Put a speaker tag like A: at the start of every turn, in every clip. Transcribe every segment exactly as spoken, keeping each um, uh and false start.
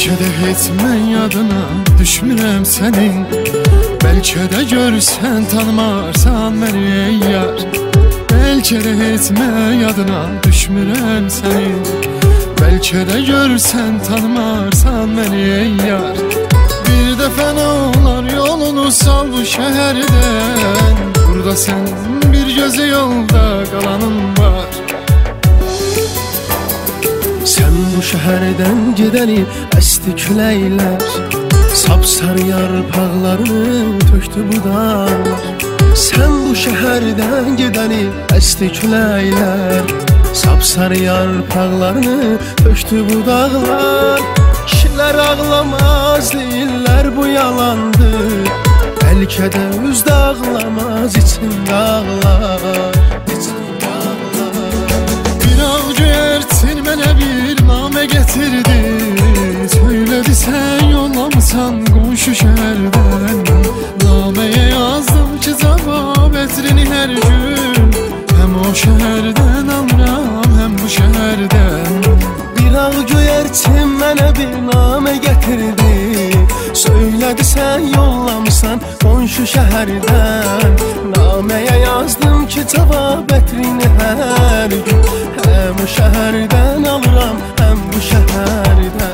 A: Bəlkə də heç mən yadına düşmürəm sənin. Bəlkə də görsən tanımarsan məni ey yar. Bəlkə də heç mən yadına düşmürəm sənin. Bəlkə də görsən tanımarsan məni ey yar. Bir dəfə nə olar yolunu sal bu şəhərdən. Burada sən bir gözə yolda qalanın var.
B: Sən bu şəhərdən gedəni əsti küləklər, sapsarı yarpaqlarını tökdü budaqlar. Sən bu şəhərdən gedəni əsti küləklər, sapsarı yarpaqlarını tökdü budaqlar. Kişilər ağlamaz deyirlər bu yalandır. Bəlkə də üzdə ağlamaz içində ağlar.
A: Göyərçin mənə bir namə gətirdi. Söylədi sən yollamısan qonşu şəhərdən. Naməyə yazdım ki cavab ətrini hər gün. Həm o şəhərdən alıram, həm bu şəhərdən.
B: Bir ağ göyərçin mənə bir namə gətirdi. Söylədi sən yollamısan qonşu şəhərdən. Naməyə yazdım ki cavab ətrini hər gün. Həm o şəhərdən alıram, həm bu şəhərdən.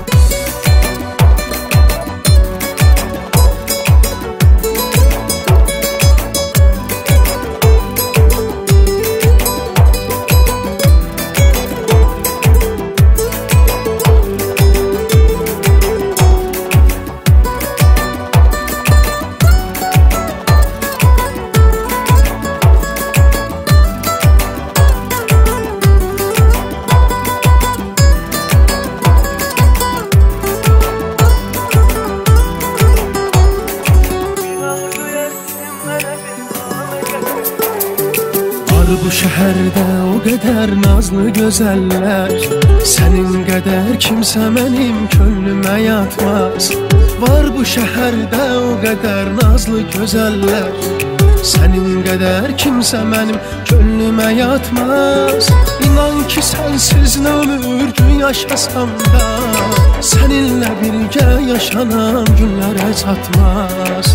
B: Bu şəhərdə o qədər nazlı gözəllər, sənin qədər kimsə mənim könlümə yatmaz. Var bu şəhərdə o qədər nazlı gözəllər, sənin qədər kimsə mənim könlümə yatmaz. İnan ki sənsiz nə ömür gün yaşasam da, səninlə birgə yaşanan günlərə çatmaz.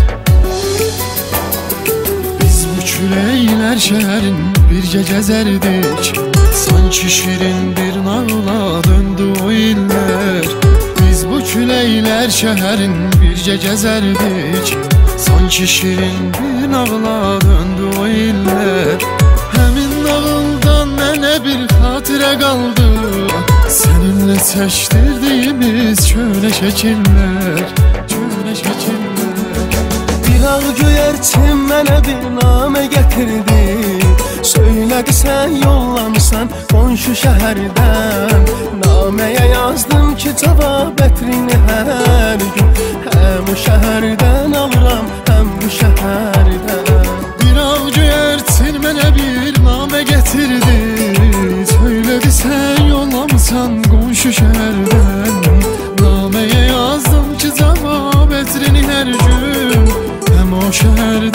A: Küləklər şəhərin bircə gəzərdik. Sanki şirin bir nağıla döndü o illər. Biz bu küləklər şəhərin bircə gəzərdik. Sanki şirin bir nağıla döndü o illər. Həmin nağıldan mənə bir xatirə qaldı. Səninlə çəkdirdiyimiz köhnə şəkillər, köhnə şəkillər.
B: Bir ağ göyərçin mənə bir namə gətirdi. Söylədi sən yollamısan qonşu şəhərdən. Naməyə yazdım ki cavab ətrini hər gün. Həm o şəhərdən alıram, həm bu şəhərdən.
A: Bir ağ göyərçin mənə bir namə gətirdi. Söylədi sən yollamısan qonşu şəhərdən. Naməyə yazdım ki cavab ətrini hər gün. Həm o şəhərdən